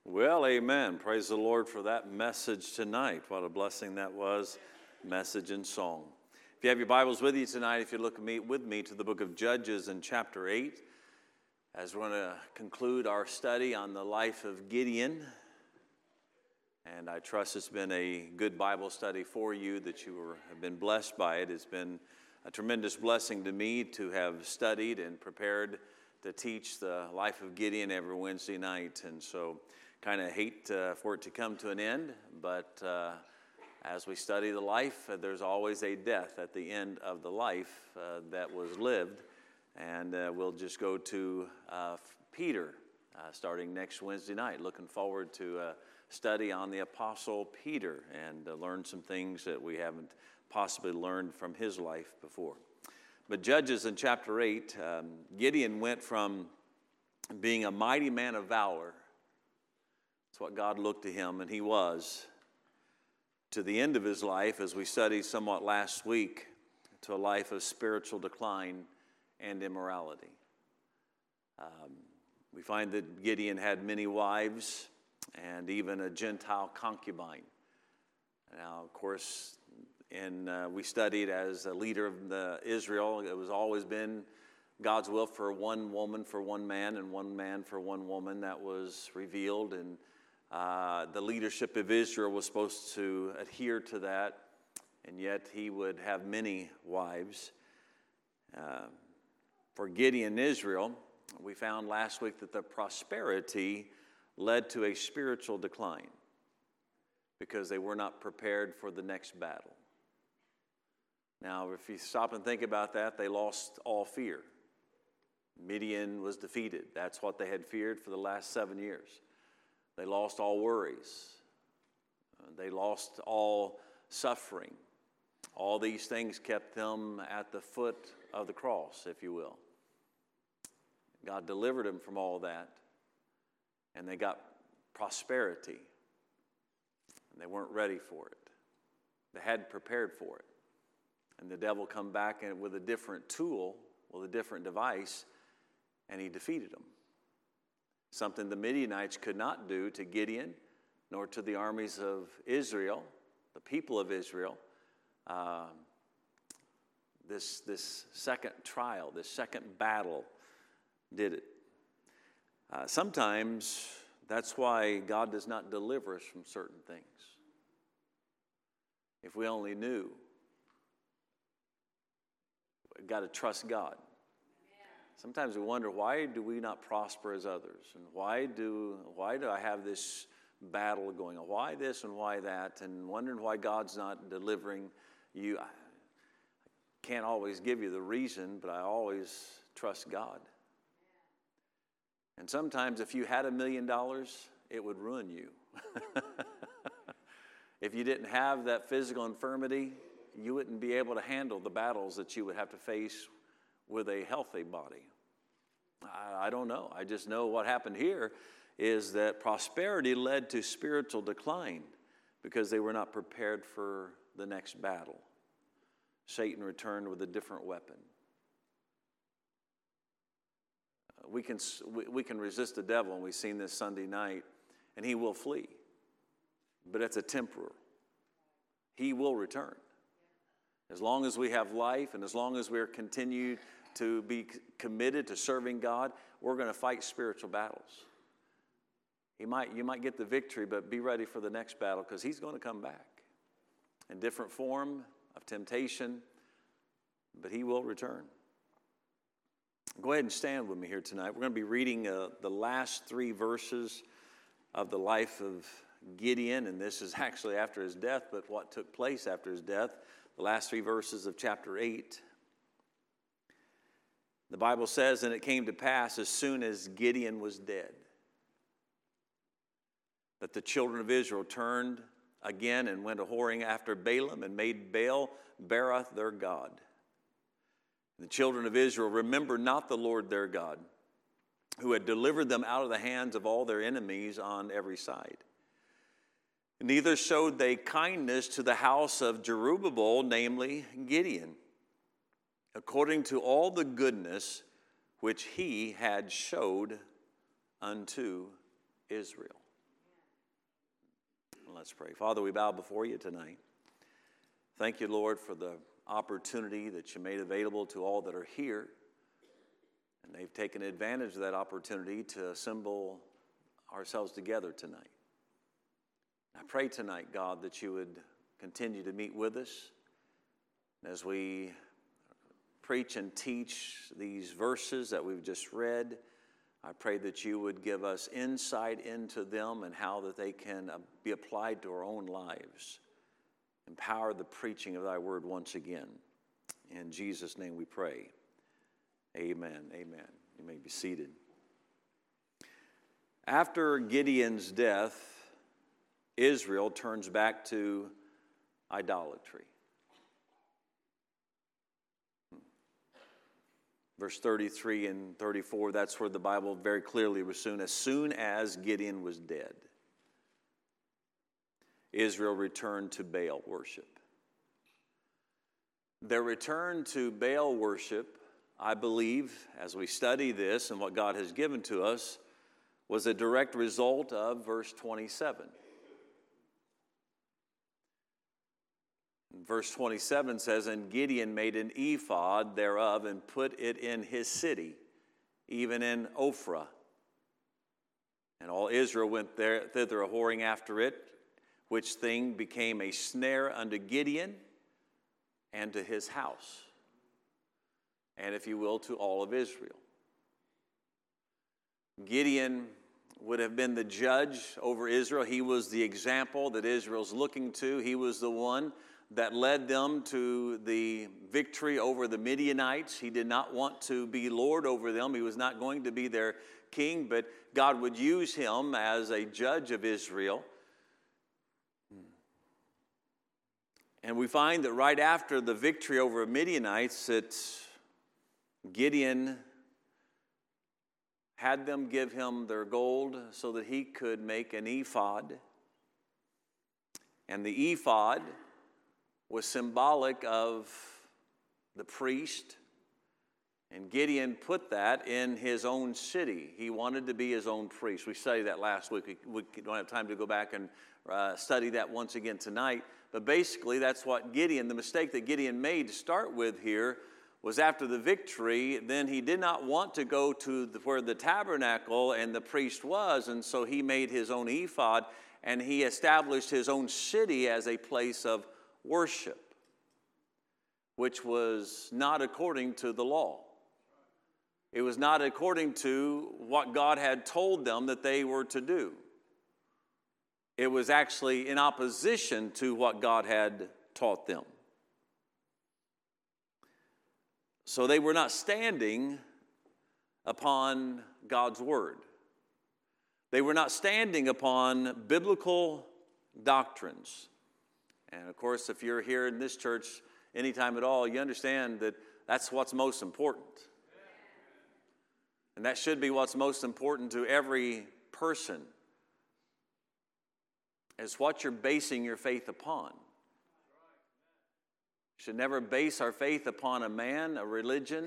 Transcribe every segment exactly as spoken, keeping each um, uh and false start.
Well, amen. Praise the Lord for that message tonight. What a blessing that was, message and song. If you have your Bibles with you tonight, if you look at me, with me to the book of Judges in chapter eight, as we're going to conclude our study on the life of Gideon. And I trust it's been a good Bible study for you, that you were, have been blessed by it. It's been a tremendous blessing to me to have studied and prepared to teach the life of Gideon every Wednesday night. And so kind of hate uh, for it to come to an end, but uh, as we study the life, uh, there's always a death at the end of the life uh, that was lived. And uh, we'll just go to uh, Peter uh, starting next Wednesday night. Looking forward to a study on the Apostle Peter and uh, learn some things that we haven't possibly learned from his life before. But Judges in chapter eight, um, Gideon went from being a mighty man of valor, that's what God looked to him, and he was, to the end of his life, as we studied somewhat last week, to a life of spiritual decline and immorality. Um, we find that Gideon had many wives and even a Gentile concubine. Now, of course, and uh, we studied as a leader of the Israel, it was always been God's will for one woman for one man and one man for one woman. That was revealed, and uh, the leadership of Israel was supposed to adhere to that, and yet he would have many wives. Uh, for Gideon and Israel, we found last week that the prosperity led to a spiritual decline because they were not prepared for the next battle. Now, if you stop and think about that, they lost all fear. Midian was defeated. That's what they had feared for the last seven years. They lost all worries. They lost all suffering. All these things kept them at the foot of the cross, if you will. God delivered them from all that, and they got prosperity. And they weren't ready for it. They hadn't prepared for it. And the devil come back and with a different tool, with a different device, and he defeated them. Something the Midianites could not do to Gideon, nor to the armies of Israel, the people of Israel. Uh, this, this second trial, this second battle did it. Uh, sometimes that's why God does not deliver us from certain things. If we only knew. We've got to trust God. Sometimes we wonder, why do we not prosper as others? And why do why do I have this battle going on? Why this and why that? And wondering why God's not delivering you. I can't always give you the reason, but I always trust God. And sometimes if you had a million dollars, it would ruin you. If you didn't have that physical infirmity, you wouldn't be able to handle the battles that you would have to face with a healthy body. I, I don't know. I just know what happened here is that prosperity led to spiritual decline because they were not prepared for the next battle. Satan returned with a different weapon. Uh, we can we, we can resist the devil, and we've seen this Sunday night, and he will flee. But it's a temporal. He will return. As long as we have life and as long as we're continued to be committed to serving God, we're going to fight spiritual battles. He might, you might get the victory, but be ready for the next battle because he's going to come back in different form of temptation, but he will return. Go ahead and stand with me here tonight. We're going to be reading uh, the last three verses of the life of Gideon, and this is actually after his death, but what took place after his death. The last three verses of chapter eight. The Bible says, and it came to pass as soon as Gideon was dead, that the children of Israel turned again and went a-whoring after Balaam and made Baal Berith their god. And the children of Israel remembered not the Lord their God, who had delivered them out of the hands of all their enemies on every side. Neither showed they kindness to the house of Jerubbaal, namely Gideon, according to all the goodness which he had showed unto Israel. Let's pray. Father, we bow before you tonight. Thank you, Lord, for the opportunity that you made available to all that are here. And they've taken advantage of that opportunity to assemble ourselves together tonight. I pray tonight, God, that you would continue to meet with us as we preach and teach these verses that we've just read. I pray that you would give us insight into them and how that they can be applied to our own lives. Empower the preaching of thy word once again. In Jesus' name we pray. Amen. Amen. You may be seated. After Gideon's death, Israel turns back to idolatry. Verse thirty-three and thirty-four, that's where the Bible very clearly was soon. As soon as Gideon was dead, Israel returned to Baal worship. Their return to Baal worship, I believe, as we study this and what God has given to us, was a direct result of verse twenty-seven. Verse twenty-seven says, and Gideon made an ephod thereof and put it in his city, even in Ophrah. And all Israel went there, thither a-whoring after it, which thing became a snare unto Gideon and to his house, and if you will, to all of Israel. Gideon would have been the judge over Israel. He was the example that Israel's looking to. He was the one that led them to the victory over the Midianites. He did not want to be Lord over them. He was not going to be their king, but God would use him as a judge of Israel. And we find that right after the victory over Midianites, that Gideon had them give him their gold so that he could make an ephod. And the ephod was symbolic of the priest. And Gideon put that in his own city. He wanted to be his own priest. We studied that last week. We don't have time to go back and uh, study that once again tonight. But basically, that's what Gideon, the mistake that Gideon made to start with here, was after the victory, then he did not want to go to the, where the tabernacle and the priest was, and so he made his own ephod, and he established his own city as a place of worship, which was not according to the law. It was not according to what God had told them that they were to do. It was actually in opposition to what God had taught them. So they were not standing upon God's word. They were not standing upon biblical doctrines. And of course, if you're here in this church anytime at all, you understand that that's what's most important. And that should be what's most important to every person, is what you're basing your faith upon. We should never base our faith upon a man, a religion.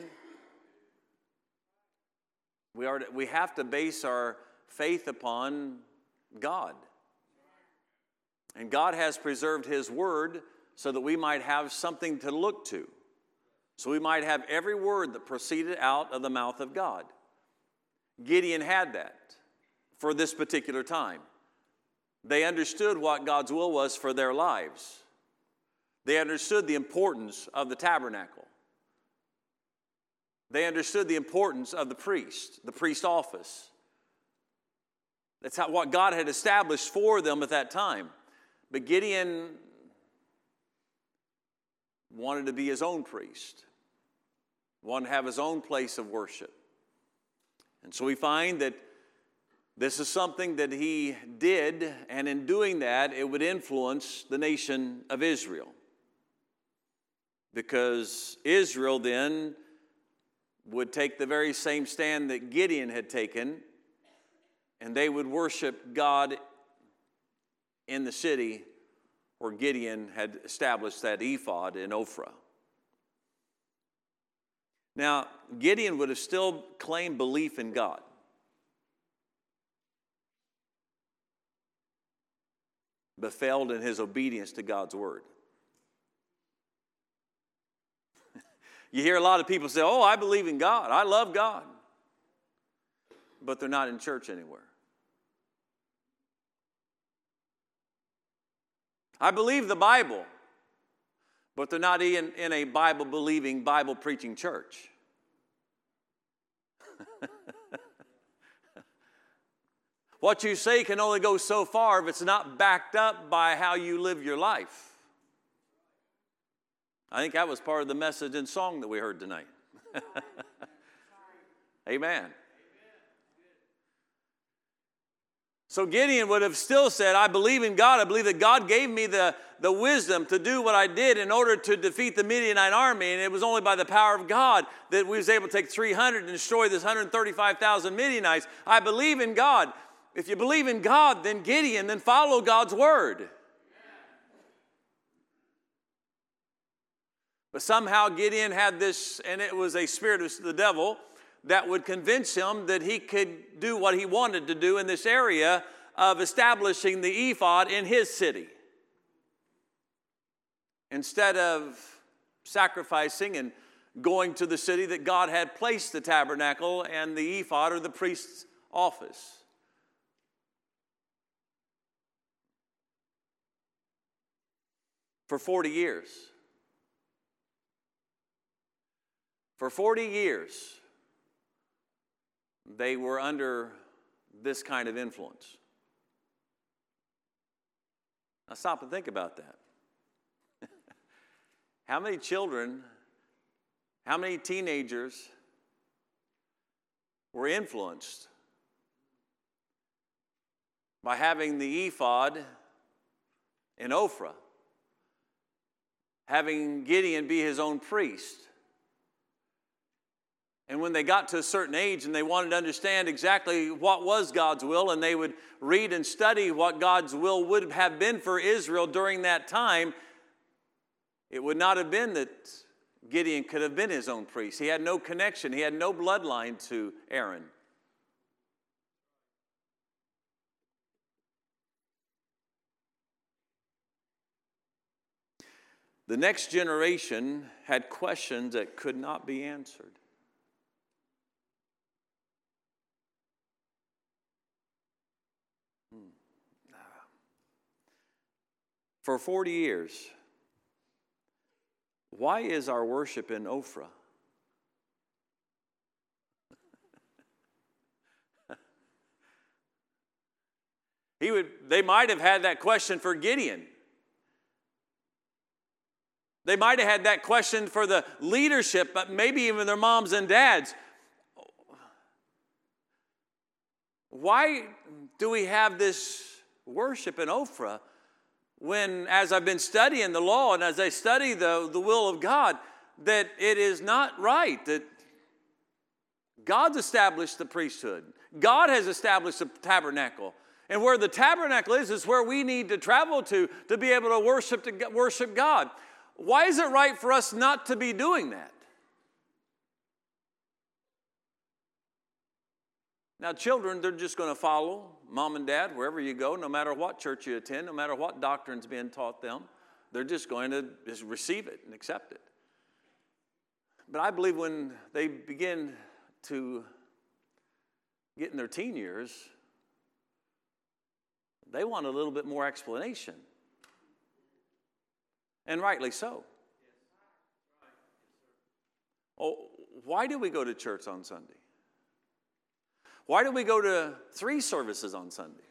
We are, we have to base our faith upon God. And God has preserved his word so that we might have something to look to. So we might have every word that proceeded out of the mouth of God. Gideon had that for this particular time. They understood what God's will was for their lives. They understood the importance of the tabernacle. They understood the importance of the priest, the priest office. That's how, what God had established for them at that time. But Gideon wanted to be his own priest, wanted to have his own place of worship. And so we find that this is something that he did, and in doing that, it would influence the nation of Israel. Because Israel then would take the very same stand that Gideon had taken, and they would worship God in the city where Gideon had established that ephod in Ophrah. Now, Gideon would have still claimed belief in God. but failed in his obedience to God's word. You hear a lot of people say, oh, I believe in God. I love God. But they're not in church anywhere. I believe the Bible. But they're not in, in a Bible-believing, Bible-preaching church. What you say can only go so far if it's not backed up by how you live your life. I think that was part of the message and song that we heard tonight. Amen. So Gideon would have still said, I believe in God. I believe that God gave me the, the wisdom to do what I did in order to defeat the Midianite army. And it was only by the power of God that we was able to take three hundred and destroy this one hundred thirty-five thousand Midianites. I believe in God. If you believe in God, then Gideon, then follow God's word. But somehow Gideon had this, and it was a spirit of the devil that would convince him that he could do what he wanted to do in this area of establishing the ephod in his city. Instead of sacrificing and going to the city that God had placed the tabernacle and the ephod or the priest's office. For forty years. For forty years, they were under this kind of influence. Now stop and think about that. How many children, how many teenagers were influenced by having the ephod in Ophrah, having Gideon be his own priest? And when they got to a certain age and they wanted to understand exactly what was God's will, and they would read and study what God's will would have been for Israel during that time, it would not have been that Gideon could have been his own priest. He had no connection. He had no bloodline to Aaron. The next generation had questions that could not be answered. For forty years, why is our worship in Ophrah? He would, they might have had that question for Gideon. They might have had that question for the leadership, but maybe even their moms and dads. Why do we have this worship in Ophrah when, as I've been studying the law and as I study the, the will of God, that it is not right, that God's established the priesthood. God has established the tabernacle. And where the tabernacle is, is where we need to travel to to be able to worship, to worship God. Why is it right for us not to be doing that? Now, children, they're just going to follow mom and dad wherever you go, no matter what church you attend, no matter what doctrine's being taught them. They're just going to just receive it and accept it. But I believe when they begin to get in their teen years, they want a little bit more explanation. And rightly so. Oh, why do we go to church on Sunday? Why do we go to three services on Sunday?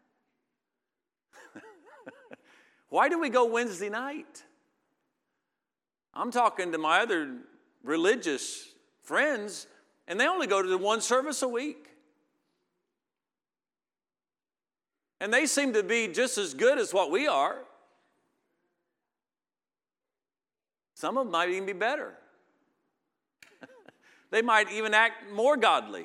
Why do we go Wednesday night? I'm talking to my other religious friends, and they only go to one service a week. And they seem to be just as good as what we are. Some of them might even be better. They might even act more godly.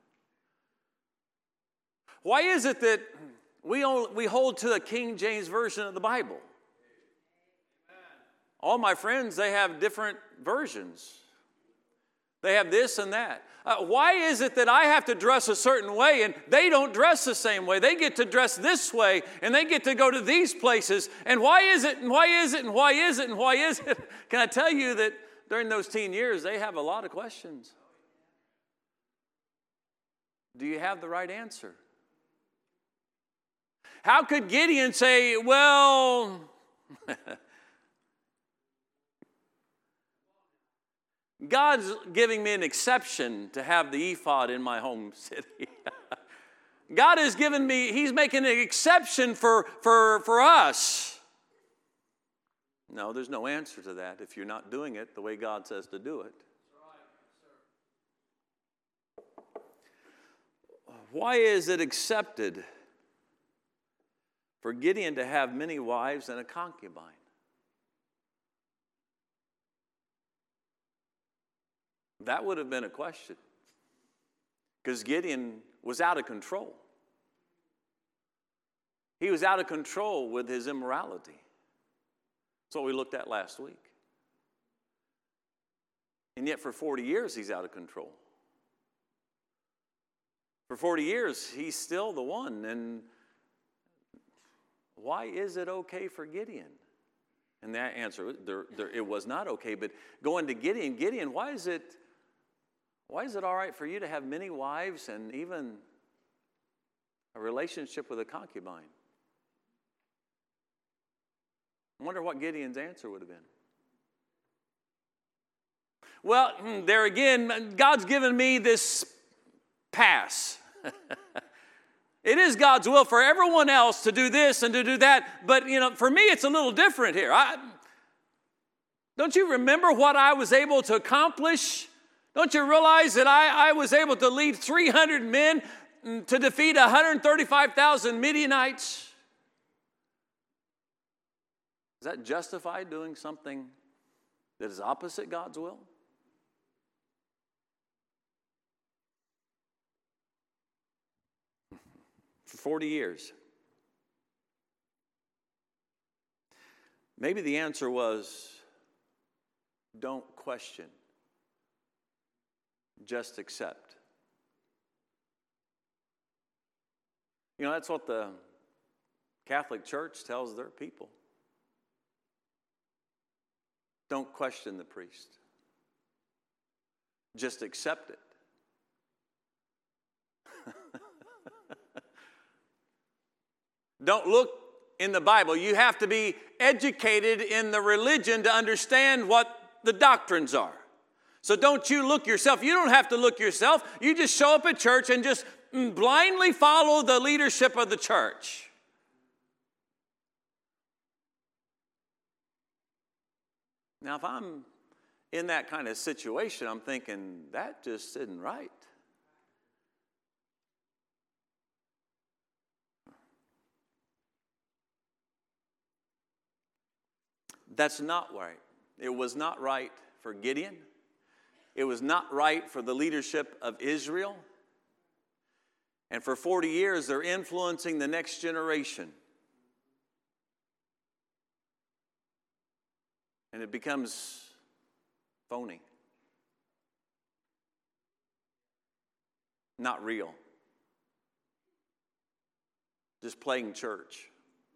Why is it that we, only, we hold to the King James Version of the Bible? All my friends, they have different versions. They have this and that. Uh, why is it that I have to dress a certain way and they don't dress the same way? They get to dress this way and they get to go to these places. And why is it and why is it and why is it and why is it? Can I tell you that during those teen years, they have a lot of questions. Do you have the right answer? How could Gideon say, well, God's giving me an exception to have the ephod in my home city. God has given me, he's making an exception for, for, for us. No, there's no answer to that if you're not doing it the way God says to do it. Why is it accepted for Gideon to have many wives and a concubine? That would have been a question. Because Gideon was out of control. He was out of control with his immorality. That's what we looked at last week. And yet for forty years, he's out of control. For forty years, he's still the one. And why is it okay for Gideon? And that answer, there, there, it was not okay. But going to Gideon, Gideon, why is it, why is it all right for you to have many wives and even a relationship with a concubine? I wonder what Gideon's answer would have been. Well, there again, God's given me this pass. It is God's will for everyone else to do this and to do that, but you know, for me, it's a little different here. I, don't you remember what I was able to accomplish? Don't you realize that I, I was able to lead three hundred men to defeat one hundred thirty-five thousand Midianites? Does that justify doing something that is opposite God's will? For forty years. Maybe the answer was, don't question. Just accept. You know, that's what the Catholic Church tells their people. Don't question the priest. Just accept it. Don't look in the Bible. You have to be educated in the religion to understand what the doctrines are. So don't you look yourself. You don't have to look yourself. You just show up at church and just blindly follow the leadership of the church. Now, if I'm in that kind of situation, I'm thinking, that just isn't right. That's not right. It was not right for Gideon. It was not right for the leadership of Israel. And for forty years, they're influencing the next generation. And it becomes phony. Not real. Just playing church.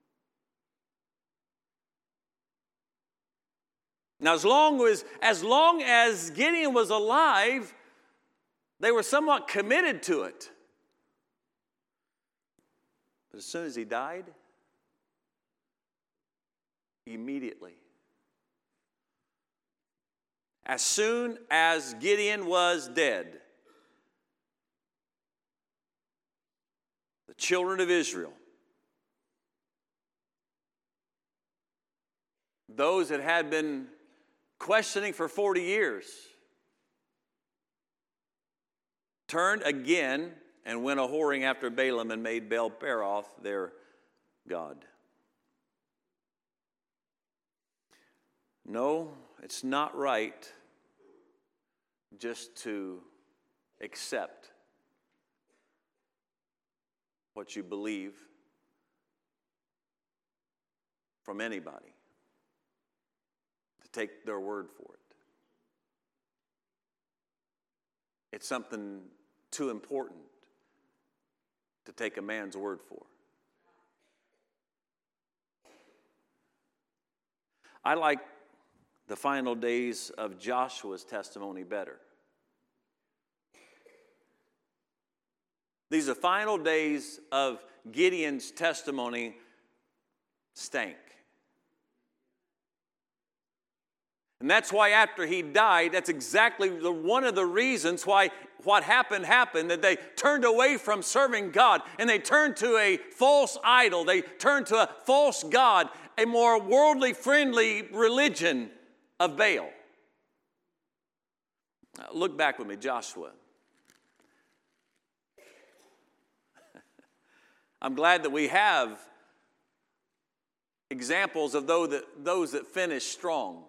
Now, as long as, as long as Gideon was alive, they were somewhat committed to it. But as soon as he died, immediately. As soon as Gideon was dead, the children of Israel, those that had been questioning for forty years, turned again and went a-whoring after Balaam and made Baal-peroth their god. No, it's not right just to accept what you believe from anybody. Take their word for it. It's something too important to take a man's word for. I like the final days of Joshua's testimony better. These are final days of Gideon's testimony stank. And that's why after he died, that's exactly the, one of the reasons why what happened happened, that they turned away from serving God and they turned to a false idol. They turned to a false god, a more worldly friendly religion of Baal. Now, look back with me, Joshua. I'm glad that we have examples of those that, those that finish strong.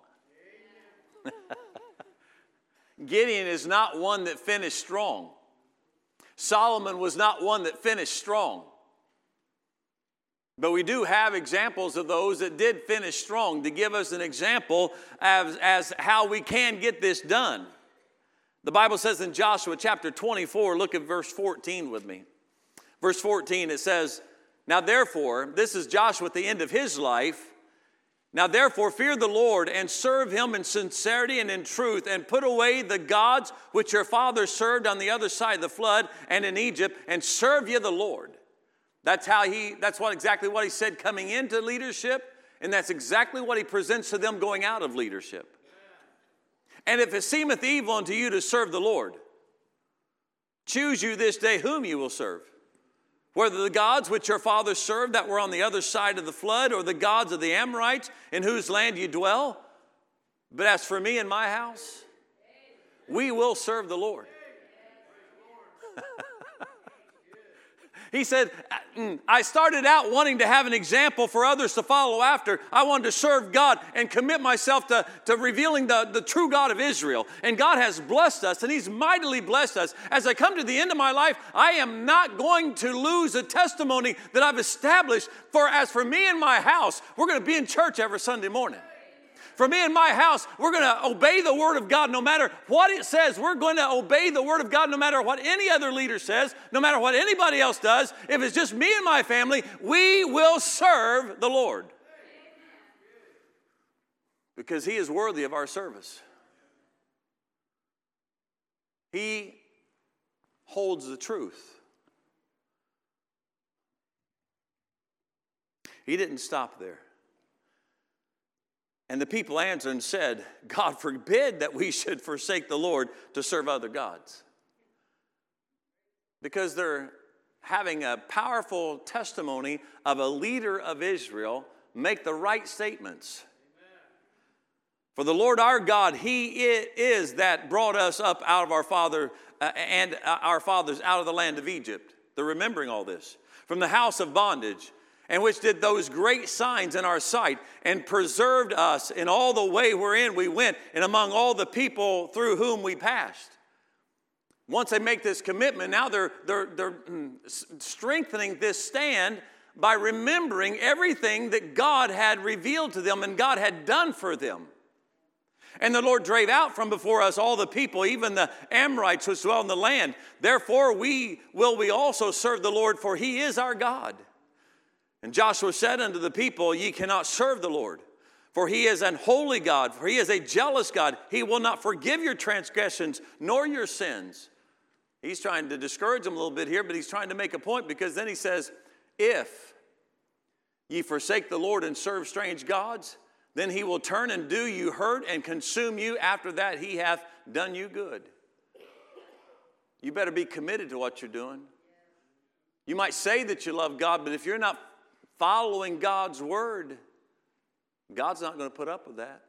Gideon is not one that finished strong. Solomon was not one that finished strong. But we do have examples of those that did finish strong to give us an example as, as how we can get this done. The Bible says in Joshua chapter twenty-four, look at verse fourteen with me. Verse fourteen, it says, "Now therefore," this is Joshua at the end of his life, "Now therefore fear the Lord and serve him in sincerity and in truth, and put away the gods which your fathers served on the other side of the flood and in Egypt, and serve ye the Lord." That's how he, that's what exactly what he said coming into leadership, and that's exactly what he presents to them going out of leadership. "And if it seemeth evil unto you to serve the Lord, choose you this day whom you will serve. Whether the gods which your fathers served that were on the other side of the flood, or the gods of the Amorites in whose land you dwell. But as for me and my house, we will serve the Lord." He said, I started out wanting to have an example for others to follow after. I wanted to serve God and commit myself to, to revealing the, the true God of Israel. And God has blessed us, and he's mightily blessed us. As I come to the end of my life, I am not going to lose a testimony that I've established. For as for me and my house, we're going to be in church every Sunday morning. For me and my house, we're going to obey the Word of God no matter what it says. We're going to obey the Word of God no matter what any other leader says, no matter what anybody else does. If it's just me and my family, we will serve the Lord. Because he is worthy of our service. He holds the truth. He didn't stop there. And the people answered and said, God forbid that we should forsake the Lord to serve other gods. Because they're having a powerful testimony of a leader of Israel make the right statements. Amen. For the Lord our God, he is that brought us up out of our father uh, and our fathers out of the land of Egypt. They're remembering all this. From the house of bondage, and which did those great signs in our sight, and preserved us in all the way wherein we went, and among all the people through whom we passed. Once they make this commitment, now they're, they're, they're strengthening this stand by remembering everything that God had revealed to them and God had done for them. And the Lord drave out from before us all the people, even the Amorites which dwell in the land. Therefore we will we also serve the Lord, for he is our God. And Joshua said unto the people, ye cannot serve the Lord, for he is an holy God, for he is a jealous God. He will not forgive your transgressions nor your sins. He's trying to discourage them a little bit here, but he's trying to make a point, because then he says, if ye forsake the Lord and serve strange gods, then he will turn and do you hurt and consume you. After that he hath done you good. You better be committed to what you're doing. You might say that you love God, but if you're not following God's word, God's not going to put up with that.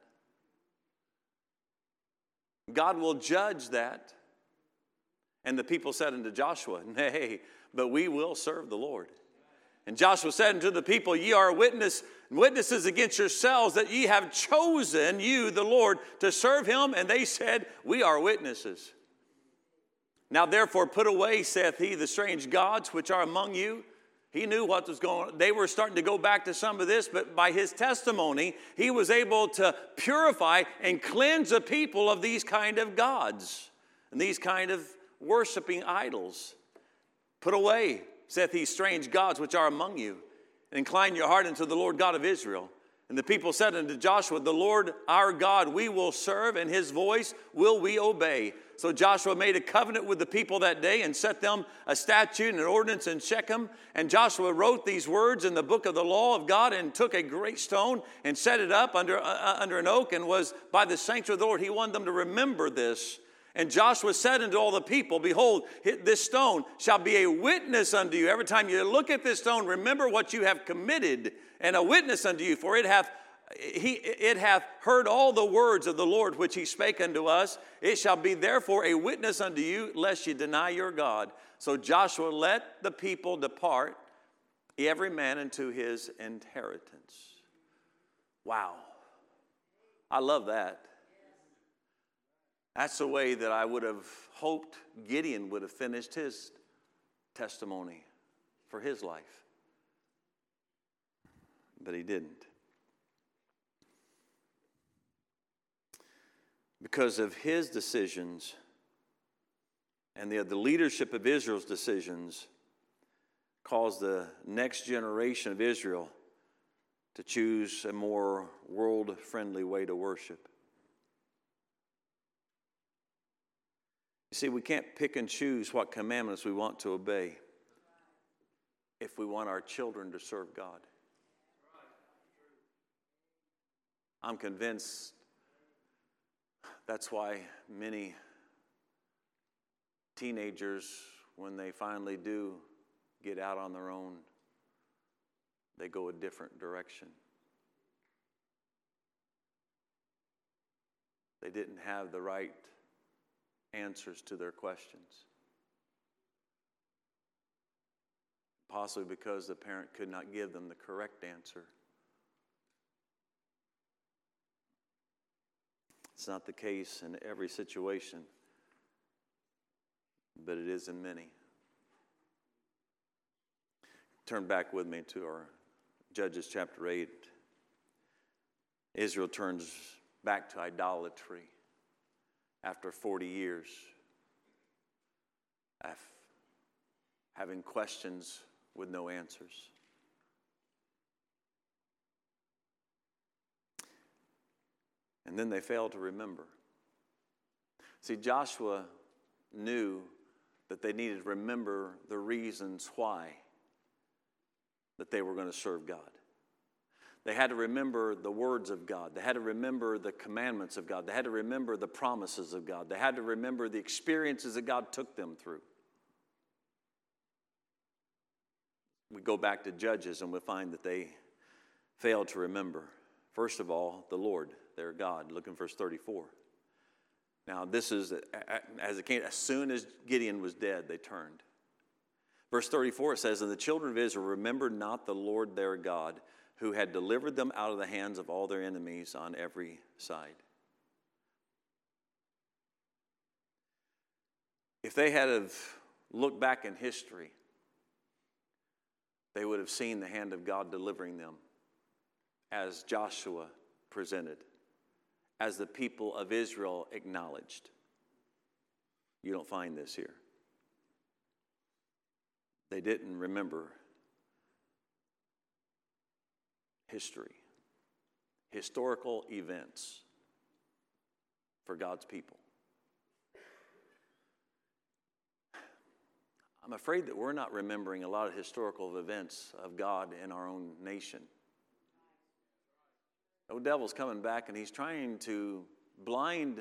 God will judge that. And the people said unto Joshua, nay, but we will serve the Lord. And Joshua said unto the people, ye are witness, witnesses against yourselves that ye have chosen you, the Lord, to serve him. And they said, we are witnesses. Now therefore put away, saith he, the strange gods which are among you. He knew what was going on. They were starting to go back to some of this, but by his testimony, he was able to purify and cleanse the people of these kind of gods and these kind of worshiping idols. Put away, saith he, strange gods which are among you, and incline your heart unto the Lord God of Israel. And the people said unto Joshua, the Lord our God we will serve, and his voice will we obey. So Joshua made a covenant with the people that day and set them a statute and an ordinance in Shechem. And Joshua wrote these words in the book of the law of God and took a great stone and set it up under, uh, under an oak and was by the sanctuary of the Lord. He wanted them to remember this. And Joshua said unto all the people, behold, this stone shall be a witness unto you. Every time you look at this stone, remember what you have committed, and a witness unto you. For it hath, he, it hath heard all the words of the Lord which he spake unto us. It shall be therefore a witness unto you, lest ye deny your God. So Joshua let the people depart, every man into his inheritance. Wow. I love that. That's the way that I would have hoped Gideon would have finished his testimony for his life. But he didn't. Because of his decisions and the, the leadership of Israel's decisions caused the next generation of Israel to choose a more world-friendly way to worship. You see, we can't pick and choose what commandments we want to obey if we want our children to serve God. I'm convinced that's why many teenagers, when they finally do get out on their own, they go a different direction. They didn't have the right answers to their questions. Possibly because the parent could not give them the correct answer. It's not the case in every situation, but it is in many. Turn back with me to our Judges chapter eight. Israel turns back to idolatry after forty years of having questions with no answers. And then they failed to remember. See, Joshua knew that they needed to remember the reasons why that they were going to serve God. They had to remember the words of God. They had to remember the commandments of God. They had to remember the promises of God. They had to remember the experiences that God took them through. We go back to Judges and we find that they failed to remember. First of all, the Lord, their God. Look in verse thirty-four. Now this is, as it came, as soon as Gideon was dead, they turned. Verse thirty-four, it says, and the children of Israel remembered not the Lord their God, who had delivered them out of the hands of all their enemies on every side. If they had have looked back in history, they would have seen the hand of God delivering them, as Joshua presented, as the people of Israel acknowledged. You don't find this here. They didn't remember history, historical events for God's people. I'm afraid that we're not remembering a lot of historical events of God in our own nation. The devil's coming back and he's trying to blind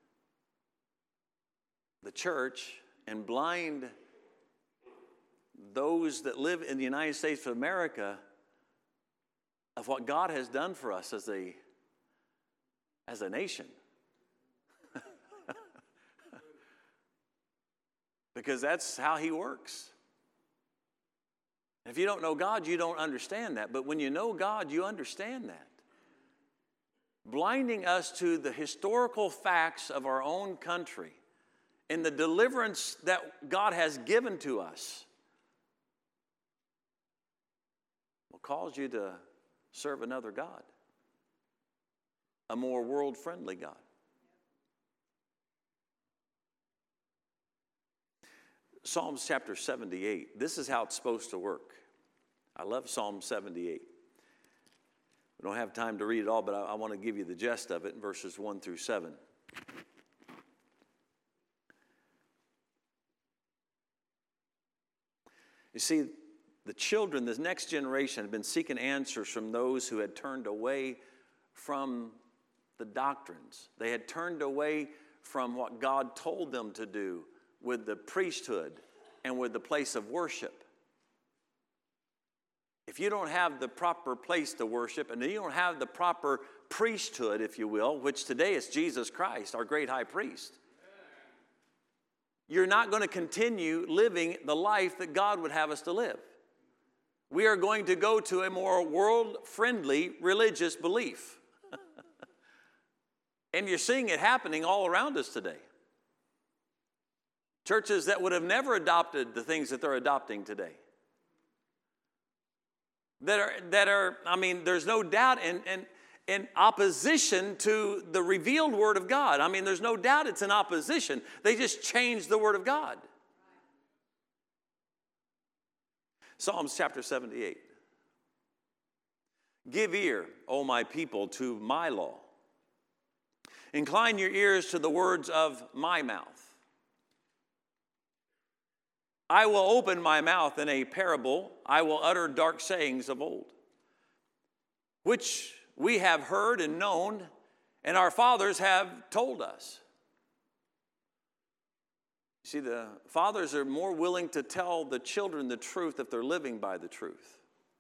the church and blind those that live in the United States of America of what God has done for us as a, as a nation. Because that's how he works. If you don't know God, you don't understand that. But when you know God, you understand that. Blinding us to the historical facts of our own country and the deliverance that God has given to us will cause you to serve another God, a more world-friendly God. Psalms chapter seventy-eight. This is how it's supposed to work. I love Psalm seventy-eight. We don't have time to read it all, but I, I want to give you the gist of it in verses one through seven. You see, the children, this next generation, had been seeking answers from those who had turned away from the doctrines. They had turned away from what God told them to do with the priesthood and with the place of worship. If you don't have the proper place to worship, and you don't have the proper priesthood, if you will, which today is Jesus Christ, our great high priest, you're not going to continue living the life that God would have us to live. We are going to go to a more world-friendly religious belief. And you're seeing it happening all around us today. Churches that would have never adopted the things that they're adopting today. That are, that are I mean, there's no doubt in, in, in opposition to the revealed Word of God. I mean, there's no doubt it's in opposition. They just changed the Word of God. Psalms chapter seventy-eight. Give ear, O my people, to my law. Incline your ears to the words of my mouth. I will open my mouth in a parable. I will utter dark sayings of old, which we have heard and known, and our fathers have told us. See, the fathers are more willing to tell the children the truth if they're living by the truth.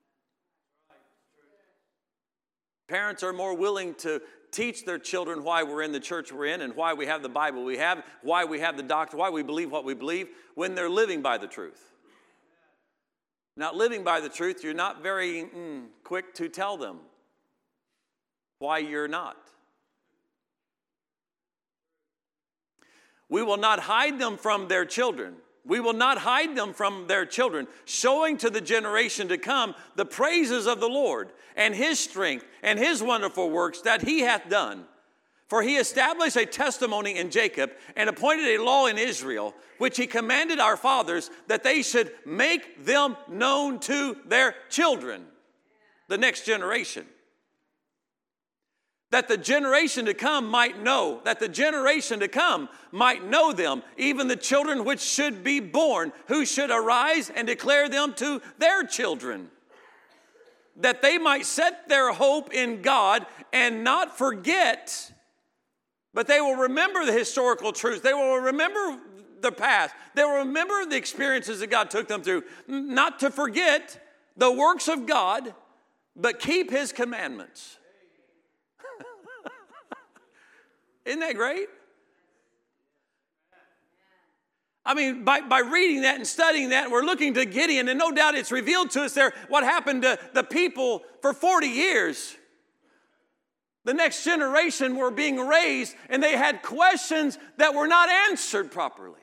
Parents are more willing to teach their children why we're in the church we're in and why we have the Bible we have, why we have the doctrine, why we believe what we believe, when they're living by the truth. Not living by the truth, you're not very mm, quick to tell them why you're not. We will not hide them from their children. We will not hide them from their children, showing to the generation to come the praises of the Lord and His strength and His wonderful works that He hath done. For He established a testimony in Jacob and appointed a law in Israel, which He commanded our fathers that they should make them known to their children, the next generation. That the generation to come might know, that the generation to come might know them, even the children which should be born, who should arise and declare them to their children. That they might set their hope in God and not forget, but they will remember the historical truths. They will remember the past. They will remember the experiences that God took them through. Not to forget the works of God, but keep His commandments. Isn't that great? I mean, by, by reading that and studying that, we're looking to Gideon, and no doubt it's revealed to us there what happened to the people for forty years. The next generation were being raised, and they had questions that were not answered properly.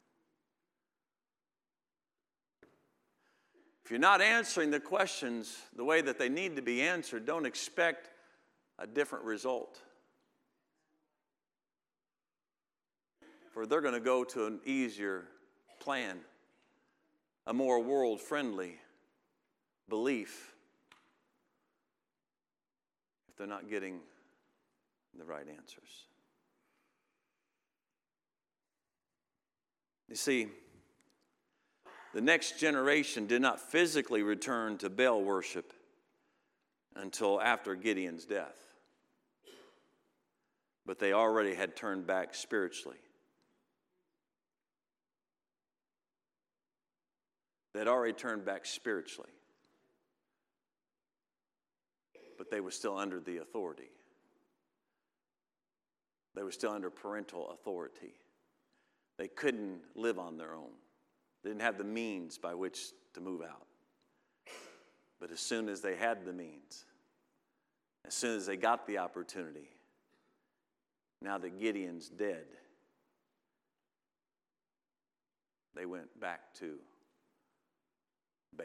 If you're not answering the questions the way that they need to be answered, don't expect a different result. Or they're going to go to an easier plan, a more world-friendly belief, if they're not getting the right answers. You see, the next generation did not physically return to Baal worship until after Gideon's death, but they already had turned back spiritually. They'd already turned back spiritually, but they were still under the authority. They were still under parental authority. They couldn't live on their own. They didn't have the means by which to move out. But as soon as they had the means, as soon as they got the opportunity, now that Gideon's dead, they went back to Baal.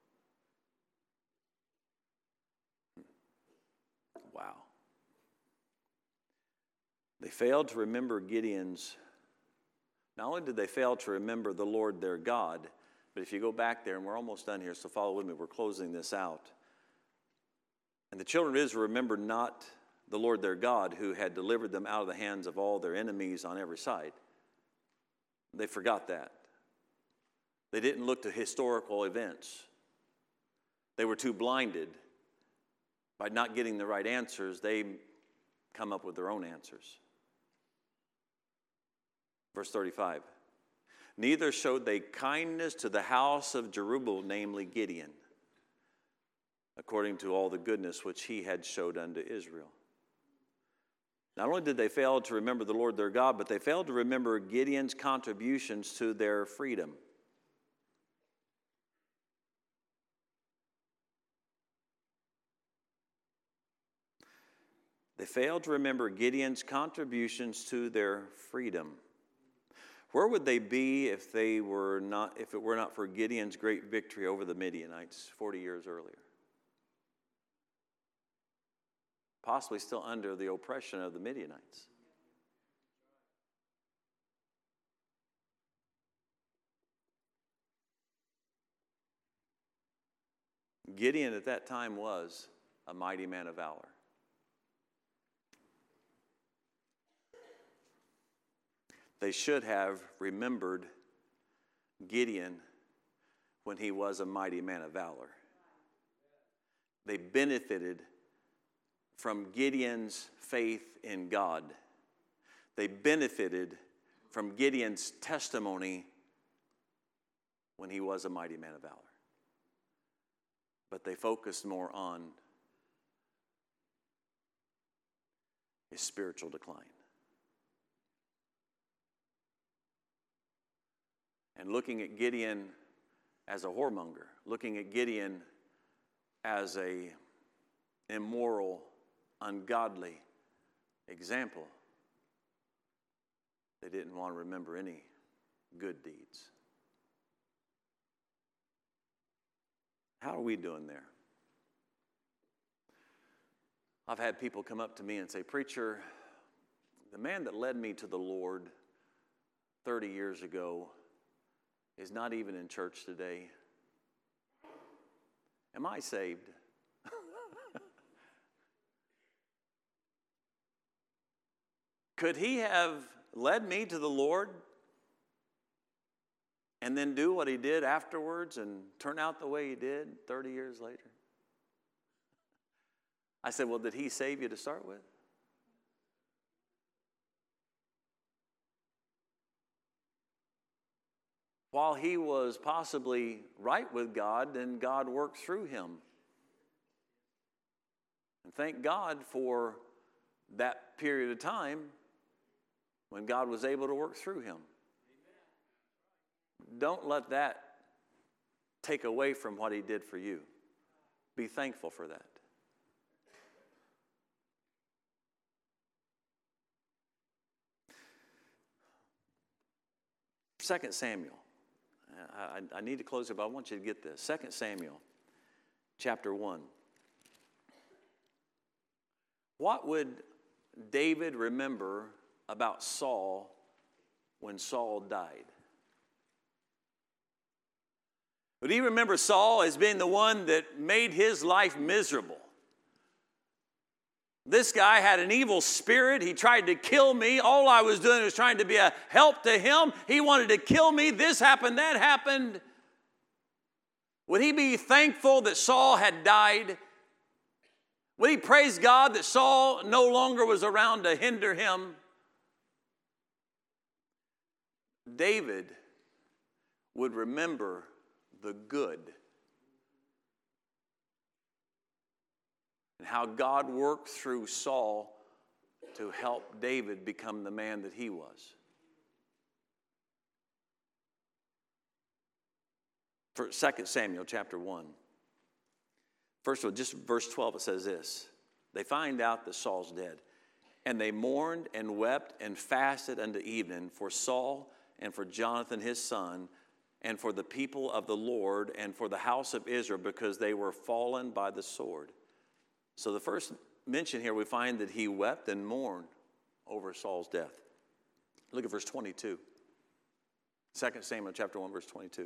Wow. They failed to remember Gideon's Not only did they fail to remember the Lord their God, but if you go back there, and we're almost done here, so follow with me, we're closing this out. And the children of Israel remembered not the Lord their God, who had delivered them out of the hands of all their enemies on every side. They forgot that. They didn't look to historical events. They were too blinded. By not getting the right answers, they come up with their own answers. Verse thirty-five. Neither showed they kindness to the house of Jerubbaal, namely Gideon, according to all the goodness which he had showed unto Israel. Not only did they fail to remember the Lord their God, but they failed to remember Gideon's contributions to their freedom. They failed to remember Gideon's contributions to their freedom. Where would they be if they were not, if it were not for Gideon's great victory over the Midianites forty years earlier? Possibly still under the oppression of the Midianites. Gideon at that time was a mighty man of valor. They should have remembered Gideon when he was a mighty man of valor. They benefited from Gideon's faith in God. They benefited from Gideon's testimony when he was a mighty man of valor. But they focused more on his spiritual decline. And looking at Gideon as a whoremonger, looking at Gideon as a immoral, ungodly example, they didn't want to remember any good deeds. How are we doing there? I've had people come up to me and say, "Preacher, the man that led me to the Lord thirty years ago is not even in church today. Am I saved?" Could he have led me to the Lord and then do what he did afterwards and turn out the way he did thirty years later? I said, well, did he save you to start with? While he was possibly right with God, then God worked through him. And thank God for that period of time when God was able to work through him. Don't let that take away from what he did for you. Be thankful for that. Second Samuel. I, I need to close it, but I want you to get this. Second Samuel, chapter one. What would David remember about Saul when Saul died? Would he remember Saul as being the one that made his life miserable? This guy had an evil spirit. He tried to kill me. All I was doing was trying to be a help to him. He wanted to kill me. This happened, that happened. Would he be thankful that Saul had died? Would he praise God that Saul no longer was around to hinder him? David would remember the good and how God worked through Saul to help David become the man that he was. For Second Samuel chapter one. First of all, just verse twelve, it says this. They find out that Saul's dead. And they mourned and wept and fasted unto evening for Saul and for Jonathan his son and for the people of the Lord and for the house of Israel, because they were fallen by the sword. So the first mention here, we find that he wept and mourned over Saul's death. Look at verse twenty-two. Second Samuel chapter one, verse twenty-two.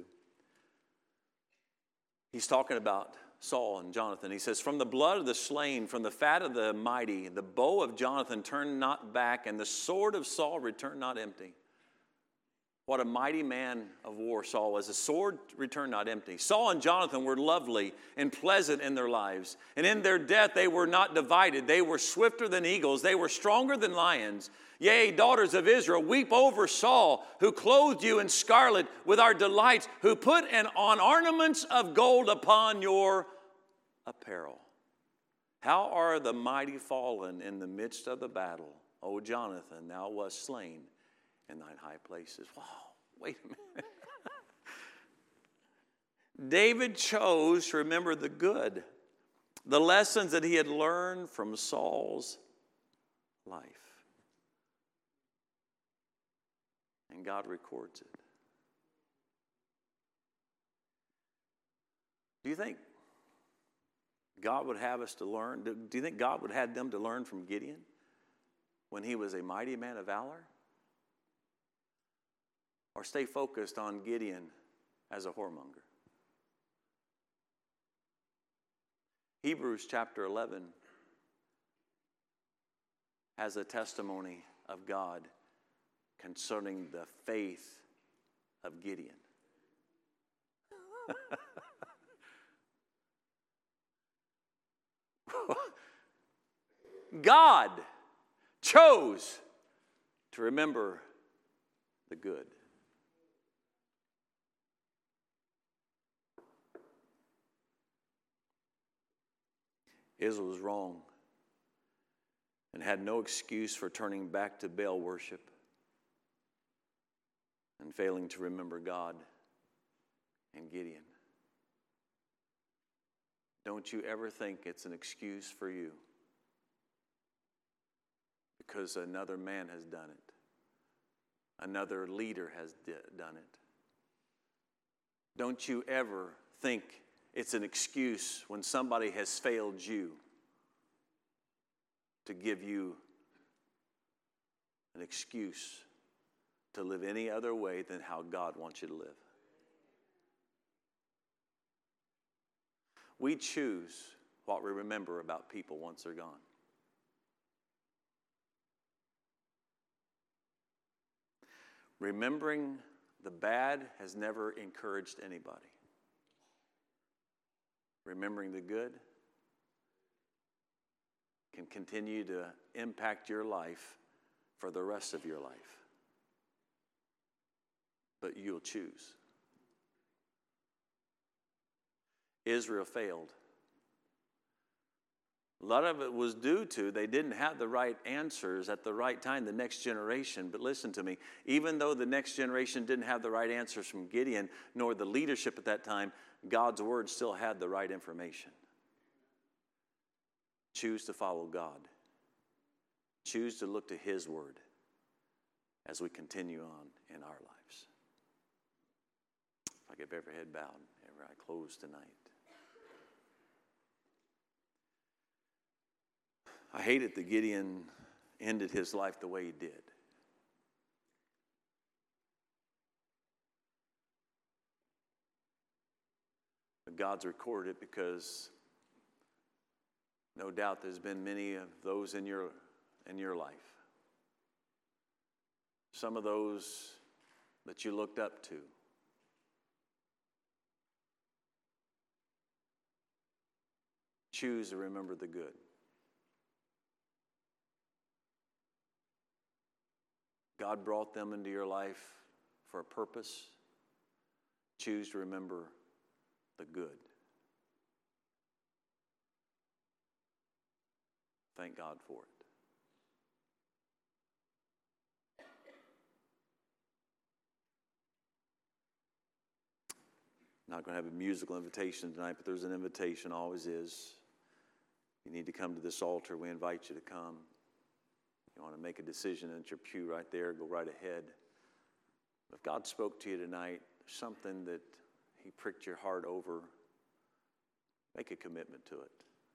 He's talking about Saul and Jonathan. He says, from the blood of the slain, from the fat of the mighty, the bow of Jonathan turned not back, and the sword of Saul returned not empty. What a mighty man of war Saul was. The sword returned not empty. Saul and Jonathan were lovely and pleasant in their lives. And in their death they were not divided. They were swifter than eagles. They were stronger than lions. Yea, daughters of Israel, weep over Saul, who clothed you in scarlet with our delights, who put an, on ornaments of gold upon your apparel. How are the mighty fallen in the midst of the battle? O Jonathan, thou wast slain in thine high places. Wow, wait a minute. David chose to remember the good, the lessons that he had learned from Saul's life. And God records it. Do you think God would have us to learn? Do you think God would have them to learn from Gideon when he was a mighty man of valor? Or stay focused on Gideon as a whoremonger? Hebrews chapter eleven has a testimony of God concerning the faith of Gideon. God chose to remember the good. Israel was wrong and had no excuse for turning back to Baal worship and failing to remember God and Gideon. Don't you ever think it's an excuse for you because another man has done it. Another leader has d- done it. Don't you ever think it's an excuse when somebody has failed you to give you an excuse to live any other way than how God wants you to live. We choose what we remember about people once they're gone. Remembering the bad has never encouraged anybody. Remembering the good can continue to impact your life for the rest of your life. But you'll choose. Israel failed. A lot of it was due to they didn't have the right answers at the right time, the next generation. But listen to me, even though the next generation didn't have the right answers from Gideon, nor the leadership at that time, God's word still had the right information. Choose to follow God. Choose to look to his word as we continue on in our lives. If I give every head bowed, every eye closed tonight. I hated that Gideon ended his life the way he did. But God's recorded it because no doubt there's been many of those in your, in your life. Some of those that you looked up to. Choose to remember the good. God brought them into your life for a purpose. Choose to remember the good. Thank God for it. I'm not going to have a musical invitation tonight, but there's an invitation, always is. You need to come to this altar. We invite you to come. You want to make a decision at your pew right there, go right ahead. If God spoke to you tonight, something that he pricked your heart over, make a commitment to it.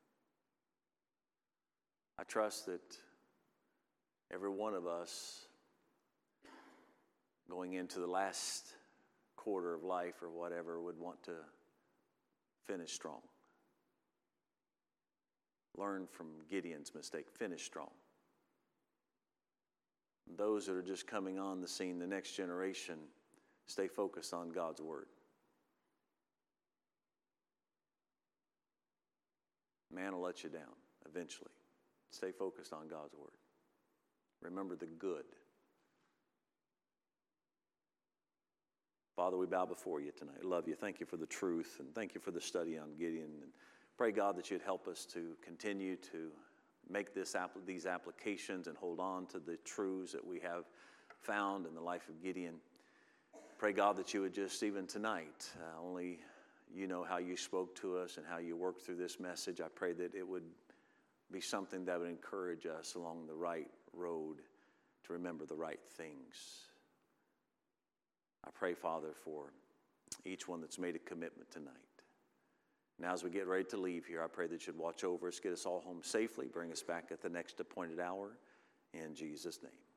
I trust that every one of us going into the last quarter of life or whatever would want to finish strong. Learn from Gideon's mistake. Finish strong. Those that are just coming on the scene, the next generation, stay focused on God's word. Man will let you down eventually. Stay focused on God's word. Remember the good. Father, we bow before you tonight. Love you. Thank you for the truth, and thank you for the study on Gideon. And pray, God, that you'd help us to continue to make this these applications and hold on to the truths that we have found in the life of Gideon. Pray, God, that you would just, even tonight, uh, only you know how you spoke to us and how you worked through this message. I pray that it would be something that would encourage us along the right road to remember the right things. I pray, Father, for each one that's made a commitment tonight. Now, as we get ready to leave here, I pray that you'd watch over us, get us all home safely, bring us back at the next appointed hour. In Jesus' name.